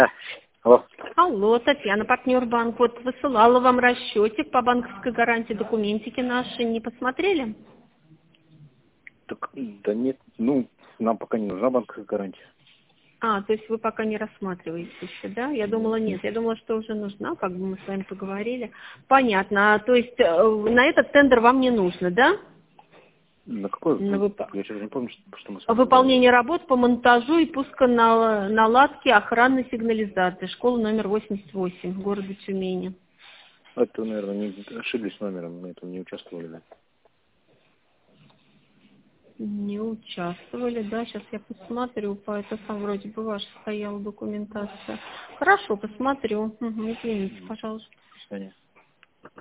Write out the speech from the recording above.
Алло. Алло, Татьяна, партнер банк. Вот высылала вам расчетик по банковской гарантии, документики наши не посмотрели? Так, да нет, ну, нам пока не нужна банковская гарантия. То есть вы пока не рассматриваете еще, да? Я думала, нет. Я думала, что уже нужна, как бы мы с вами поговорили. Понятно. То есть на этот тендер вам не нужно, да? На какой? На Я сейчас не помню, что мы с вами выполнение работ по монтажу и пусконаладке охранной сигнализации. Школа номер 88 в городе Тюмени. говорили. Это, наверное, не ошиблись номером, мы этом не участвовали, да? Не участвовали, да? Сейчас я посмотрю. Это там вроде бы ваша стояла документация. Хорошо, посмотрю. Извините, пожалуйста. До свидания.